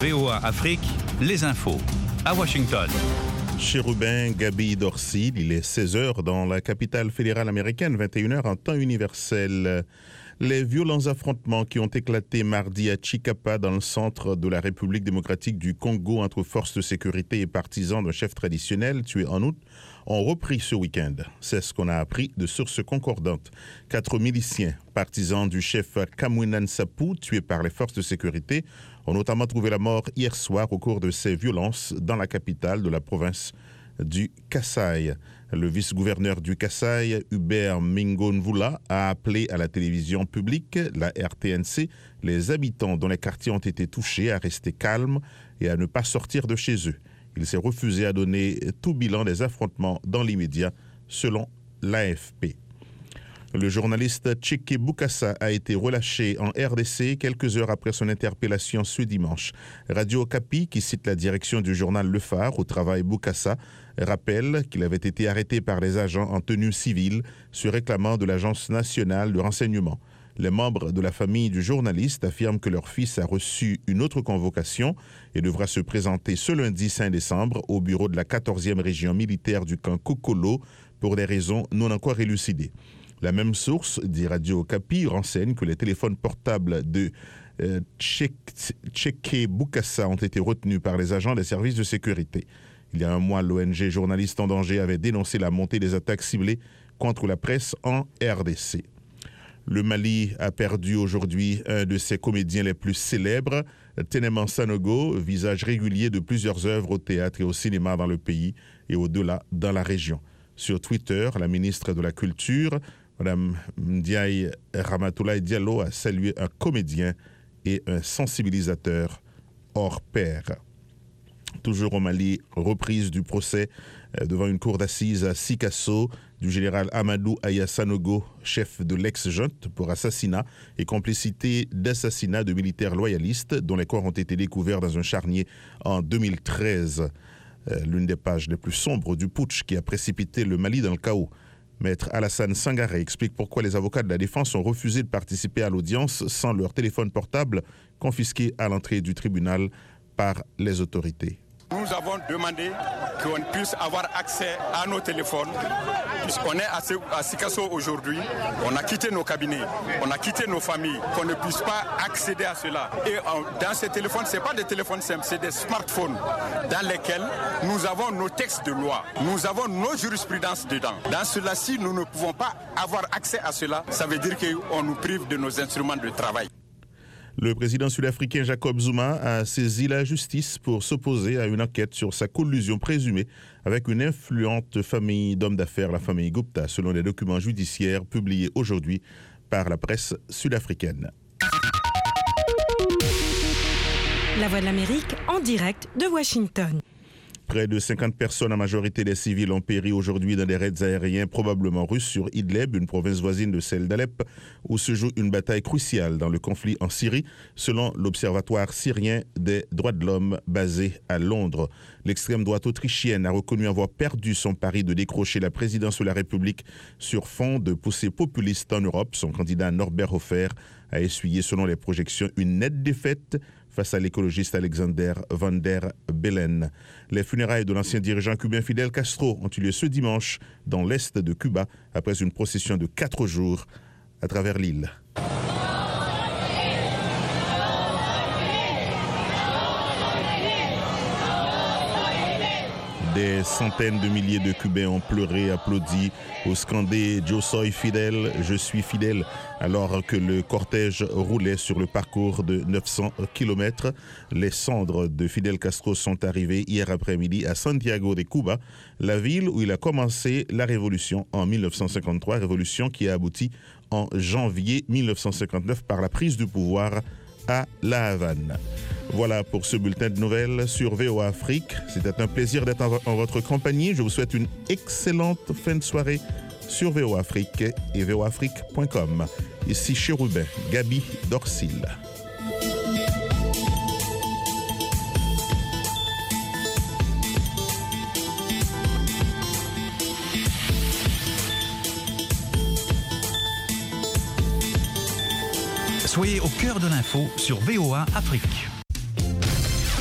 VOA Afrique, les infos, à Washington. Chérubin, Gaby Dorsil, il est 16h dans la capitale fédérale américaine, 21h en temps universel. Les violents affrontements qui ont éclaté mardi à Chikapa dans le centre de la République démocratique du Congo entre forces de sécurité et partisans d'un chef traditionnel tué en août ont repris ce week-end. C'est ce qu'on a appris de sources concordantes. 4 miliciens partisans du chef Kamwina Nsapu tués par les forces de sécurité ont notamment trouvé la mort hier soir au cours de ces violences dans la capitale de la province du Kasaï. Le vice-gouverneur du Kasaï, Hubert Mingonvula, a appelé à la télévision publique, la RTNC, les habitants dont les quartiers ont été touchés à rester calmes et à ne pas sortir de chez eux. Il s'est refusé à donner tout bilan des affrontements dans l'immédiat, selon l'AFP. Le journaliste Tcheke Bukasa a été relâché en RDC quelques heures après son interpellation ce dimanche. Radio Okapi, qui cite la direction du journal Le Phare au travail Bukasa, rappelle qu'il avait été arrêté par les agents en tenue civile se réclamant de l'Agence nationale de renseignement. Les membres de la famille du journaliste affirment que leur fils a reçu une autre convocation et devra se présenter ce lundi 5 décembre au bureau de la 14e région militaire du camp Kokolo pour des raisons non encore élucidées. La même source, dit Radio Okapi, renseigne que les téléphones portables de Tcheke Bukasa ont été retenus par les agents des services de sécurité. Il y a un mois, l'ONG Journalistes en danger avait dénoncé la montée des attaques ciblées contre la presse en RDC. Le Mali a perdu aujourd'hui un de ses comédiens les plus célèbres, Teneman Sanogo, visage régulier de plusieurs œuvres au théâtre et au cinéma dans le pays et au-delà dans la région. Sur Twitter, la ministre de la Culture, Mme Ndiaye Ramatoulaye Diallo, a salué un comédien et un sensibilisateur hors pair. Toujours au Mali, reprise du procès devant une cour d'assises à Sikasso du général Amadou Aya Sanogo, chef de l'ex-junte pour assassinat et complicité d'assassinat de militaires loyalistes dont les corps ont été découverts dans un charnier en 2013. L'une des pages les plus sombres du putsch qui a précipité le Mali dans le chaos. Maître Alassane Sangaré explique pourquoi les avocats de la défense ont refusé de participer à l'audience sans leur téléphone portable confisqué à l'entrée du tribunal par les autorités. Nous avons demandé qu'on puisse avoir accès à nos téléphones, puisqu'on est à Sikasso aujourd'hui, on a quitté nos cabinets, on a quitté nos familles, qu'on ne puisse pas accéder à cela. Et dans ces téléphones, ce n'est pas des téléphones simples, c'est des smartphones dans lesquels nous avons nos textes de loi, nous avons nos jurisprudences dedans. Dans cela-ci, nous ne pouvons pas avoir accès à cela, ça veut dire qu'on nous prive de nos instruments de travail. Le président sud-africain Jacob Zuma a saisi la justice pour s'opposer à une enquête sur sa collusion présumée avec une influente famille d'hommes d'affaires, la famille Gupta, selon les documents judiciaires publiés aujourd'hui par la presse sud-africaine. La Voix de l'Amérique en direct de Washington. Près de 50 personnes, en majorité des civils, ont péri aujourd'hui dans des raids aériens probablement russes sur Idlib, une province voisine de celle d'Alep, où se joue une bataille cruciale dans le conflit en Syrie, selon l'Observatoire syrien des droits de l'homme basé à Londres. L'extrême droite autrichienne a reconnu avoir perdu son pari de décrocher la présidence de la République sur fond de poussée populiste en Europe. Son candidat Norbert Hofer a essuyé, selon les projections, une nette défaite face à l'écologiste Alexander Van der Bellen. Les funérailles de l'ancien dirigeant cubain Fidel Castro ont eu lieu ce dimanche dans l'est de Cuba, après une procession de 4 jours à travers l'île. Des centaines de milliers de Cubains ont pleuré, applaudi ou scandé « Yo soy Fidel, je suis fidèle » alors que le cortège roulait sur le parcours de 900 km. Les cendres de Fidel Castro sont arrivées hier après-midi à Santiago de Cuba, la ville où il a commencé la révolution en 1953, révolution qui a abouti en janvier 1959 par la prise du pouvoir à La Havane. Voilà pour ce bulletin de nouvelles sur VOA Afrique. C'était un plaisir d'être en votre compagnie. Je vous souhaite une excellente fin de soirée sur VOA Afrique et voaafrique.com. Ici Chérubin, Gaby Dorsil. Soyez au cœur de l'info sur VOA Afrique.